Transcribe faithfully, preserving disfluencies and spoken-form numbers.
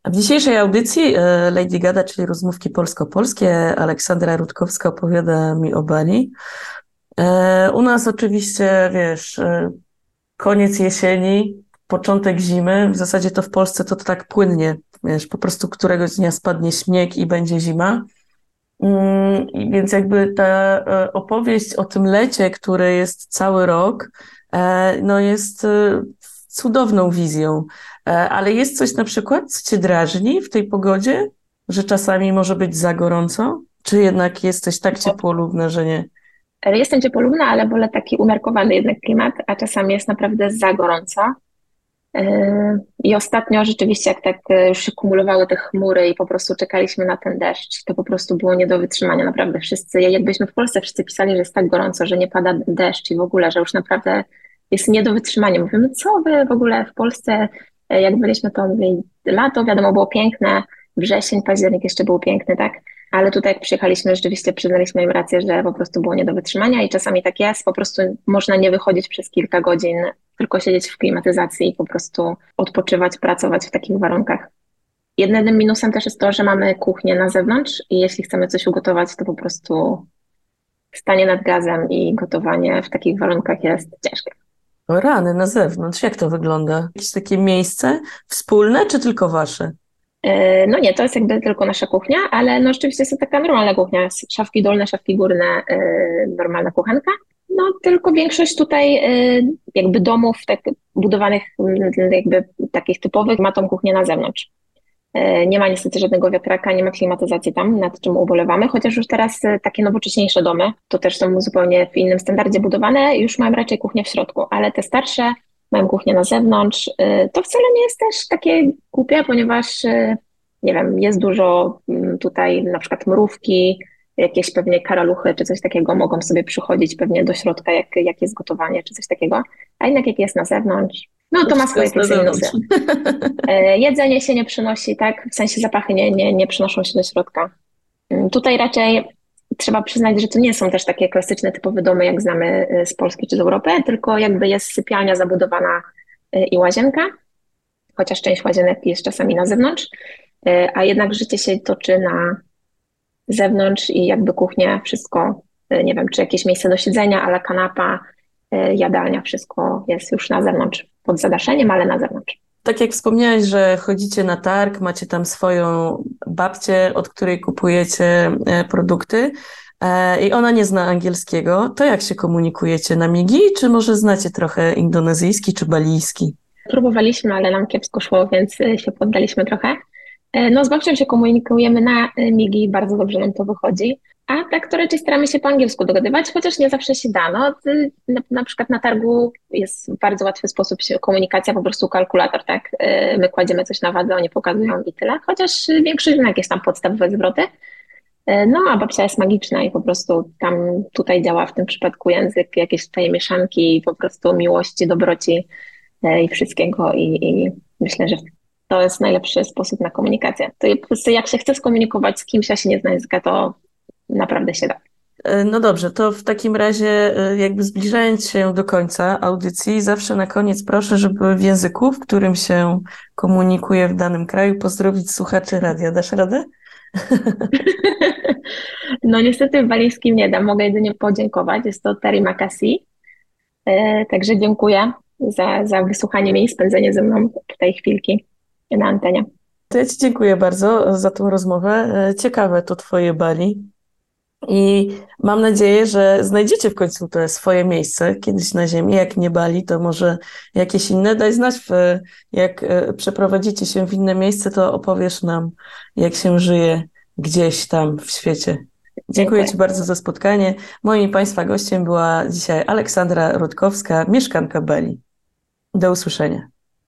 W dzisiejszej audycji e, Lady Gada, czyli rozmówki polsko-polskie, Aleksandra Rutkowska opowiada mi o Bali. E, U nas oczywiście, wiesz, e, koniec jesieni, początek zimy. W zasadzie to w Polsce to, to tak płynnie, wiesz, po prostu któregoś dnia spadnie śnieg i będzie zima. Mm, i Więc jakby ta e, opowieść o tym lecie, które jest cały rok, e, no jest e, cudowną wizją. E, Ale jest coś na przykład, co cię drażni w tej pogodzie, że czasami może być za gorąco? Czy jednak jesteś tak ciepłolubna, że nie? Jestem ciepłolubna, ale wolę taki umiarkowany jednak klimat, a czasami jest naprawdę za gorąco. Yy, I ostatnio rzeczywiście, jak tak yy, już się kumulowały te chmury i po prostu czekaliśmy na ten deszcz, to po prostu było nie do wytrzymania. Naprawdę wszyscy, jakbyśmy w Polsce wszyscy pisali, że jest tak gorąco, że nie pada deszcz i w ogóle, że już naprawdę jest nie do wytrzymania. Mówimy, co wy w ogóle w Polsce, yy, jak byliśmy, to mówili, lato, wiadomo, było piękne, wrzesień, październik jeszcze był piękny, tak? Ale tutaj jak przyjechaliśmy, rzeczywiście przyznaliśmy im rację, że po prostu było nie do wytrzymania i czasami tak jest, po prostu można nie wychodzić przez kilka godzin, tylko siedzieć w klimatyzacji i po prostu odpoczywać, pracować w takich warunkach. Jedynym minusem też jest to, że mamy kuchnię na zewnątrz i jeśli chcemy coś ugotować, to po prostu stanie nad gazem i gotowanie w takich warunkach jest ciężkie. O rany, na zewnątrz, jak to wygląda? Jakieś takie miejsce wspólne, czy tylko wasze? Yy, No nie, to jest jakby tylko nasza kuchnia, ale no rzeczywiście jest to taka normalna kuchnia. Szafki dolne, szafki górne, yy, normalna kuchenka. No tylko większość tutaj yy, jakby domów tak budowanych yy, jakby takich typowych ma tą kuchnię na zewnątrz. Yy, Nie ma niestety żadnego wiatraka, nie ma klimatyzacji tam, nad czym ubolewamy, chociaż już teraz yy, takie nowocześniejsze domy, to też są zupełnie w innym standardzie budowane, już mają raczej kuchnię w środku, ale te starsze mają kuchnię na zewnątrz. Yy, To wcale nie jest też takie głupie, ponieważ yy, nie wiem, jest dużo mm, tutaj na przykład mrówki, jakieś pewnie karaluchy czy coś takiego mogą sobie przychodzić pewnie do środka, jak, jak jest gotowanie czy coś takiego, a jednak jak jest na zewnątrz, no To to ma wszystko swoje jest na plusy i minusy. zewnątrz. E, Jedzenie się nie przynosi, tak? W sensie zapachy nie, nie, nie przynoszą się do środka. Mm, Tutaj raczej trzeba przyznać, że to nie są też takie klasyczne, typowe domy, jak znamy y, z Polski czy z Europy, tylko jakby jest sypialnia zabudowana y, i łazienka, chociaż część łazienek jest czasami na zewnątrz, y, a jednak życie się toczy na zewnątrz i jakby kuchnia, wszystko, y, nie wiem, czy jakieś miejsce do siedzenia, ale kanapa, y, jadalnia, wszystko jest już na zewnątrz, pod zadaszeniem, ale na zewnątrz. Tak jak wspomniałeś, że chodzicie na targ, macie tam swoją babcię, od której kupujecie e, produkty e, i ona nie zna angielskiego, to jak się komunikujecie? Na migi, czy może znacie trochę indonezyjski czy balijski? Próbowaliśmy, ale nam kiepsko szło, więc y, się poddaliśmy trochę. E, No, z babcią się komunikujemy na y, migi, bardzo dobrze nam to wychodzi. A tak to raczej staramy się po angielsku dogadywać, chociaż nie zawsze się da. No, y, na, na przykład na targu jest bardzo łatwy sposób się, komunikacja, po prostu kalkulator, tak? E, My kładziemy coś na wadze, oni pokazują i tyle. Chociaż y, większość zna jakieś tam podstawowe zwroty. E, No, a babcia jest magiczna i po prostu tam tutaj działa w tym przypadku język, jakieś tutaj mieszanki i po prostu miłości, dobroci e, i wszystkiego i, i myślę, że to jest najlepszy sposób na komunikację. To po prostu jak się chce skomunikować z kimś, a się nie zna języka, to naprawdę się da. E, No dobrze, to w takim razie e, jakby zbliżając się do końca audycji, zawsze na koniec proszę, żeby w języku, w którym się komunikuje w danym kraju, pozdrowić słuchaczy radia. Dasz radę? No niestety w walijskim nie dam, mogę jedynie podziękować. Jest to terima kasih. E, Także dziękuję za, za wysłuchanie mnie i spędzenie ze mną tej chwilki na antenie. To ja Ci dziękuję bardzo za tą rozmowę. E, Ciekawe to Twoje Bali. I mam nadzieję, że znajdziecie w końcu te swoje miejsce kiedyś na ziemi. Jak nie Bali, to może jakieś inne. Daj znać, w, jak e, przeprowadzicie się w inne miejsce, to opowiesz nam, jak się żyje gdzieś tam w świecie. Dziękuję Dziękuję. Ci bardzo za spotkanie. Moim i Państwa gościem była dzisiaj Aleksandra Rutkowska, mieszkanka Bali. Do usłyszenia.